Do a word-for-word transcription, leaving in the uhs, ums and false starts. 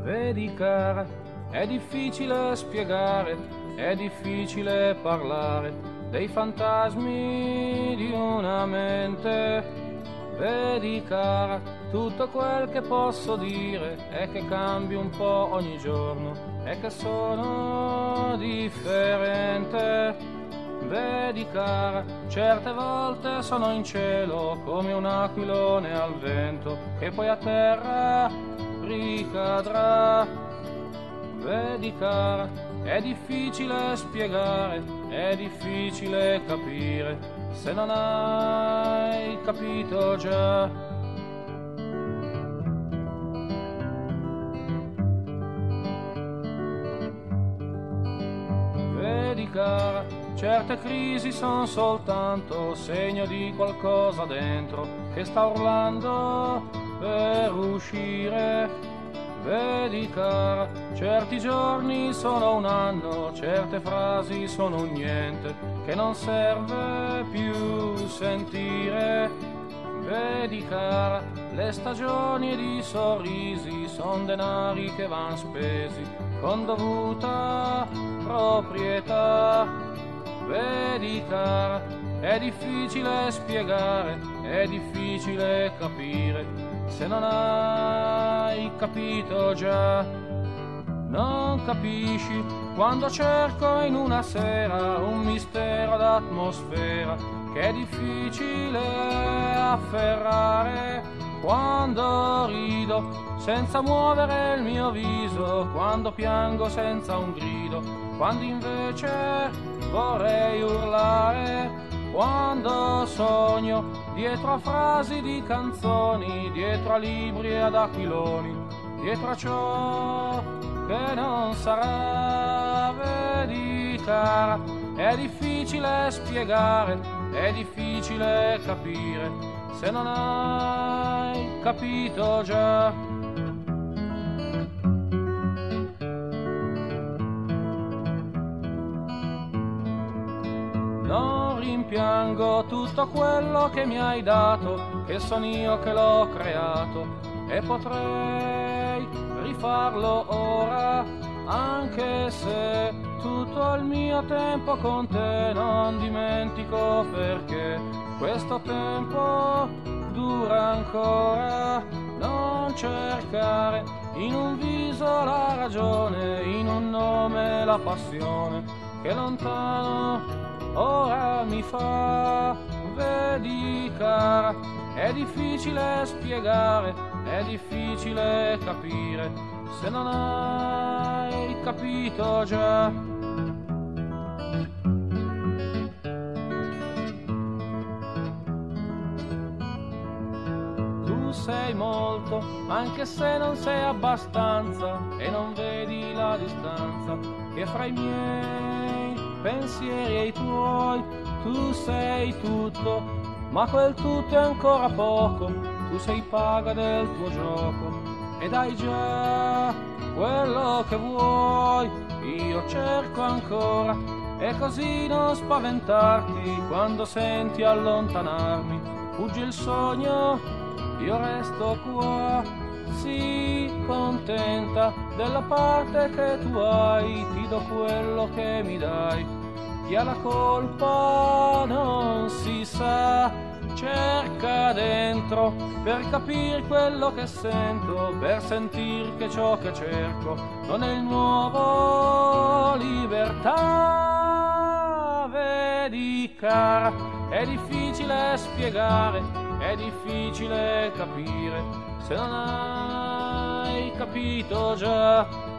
Vedi cara, è difficile spiegare, è difficile parlare dei fantasmi di una mente. Vedi cara, tutto quel che posso dire è che cambi un po' ogni giorno e che sono differente. Vedi cara, certe volte sono in cielo come un aquilone al vento che poi a terra ricadrà. Vedi cara, è difficile spiegare, è difficile capire se non hai capito già. Vedi cara, certe crisi sono soltanto segno di qualcosa dentro che sta urlando per uscire. Vedi cara, certi giorni sono un anno, certe frasi sono un niente che non serve più sentire. Vedi cara, le stagioni ed i sorrisi son denari che van spesi con dovuta proprietà. Vedi cara, è difficile spiegare, è difficile capire se non hai capito già. Non capisci quando cerco in una sera un mistero d'atmosfera che è difficile afferrare. Quando rido senza muovere il mio viso, quando piango senza un grido, quando invece vorrei urlare. Quando sogno dietro a frasi di canzoni, dietro a libri e ad aquiloni, dietro a ciò che non sarà. Vedi cara, è difficile spiegare, è difficile capire se non hai capito già. Non rimpiango tutto quello che mi hai dato, che son io che l'ho creato, e potrei rifarlo ora, anche se tutto il mio tempo con te non dimentico, perché questo tempo dura ancora. Non cercare in un viso la ragione, in un nome la passione, che lontano ora mi fa. Vedi cara, è difficile spiegare, è difficile capire se non hai capito già. Tu sei molto, anche se non sei abbastanza, e non vedi la distanza che fra i miei pensieri e i tuoi. Tu sei tutto, ma quel tutto è ancora poco. Tu sei paga del tuo gioco ed hai già quello che vuoi. Io cerco ancora, e così non spaventarti quando senti allontanarmi. Fugge il sogno, io resto qua. Sii contenta della parte che tu hai, ti do quello che mi dai. Chi ha la colpa non si sa, cerca dentro per capire quello che sento, per sentir che ciò che cerco non è il nuovo libertà. Vedi cara, è difficile spiegare, è difficile capire se non hai capito già.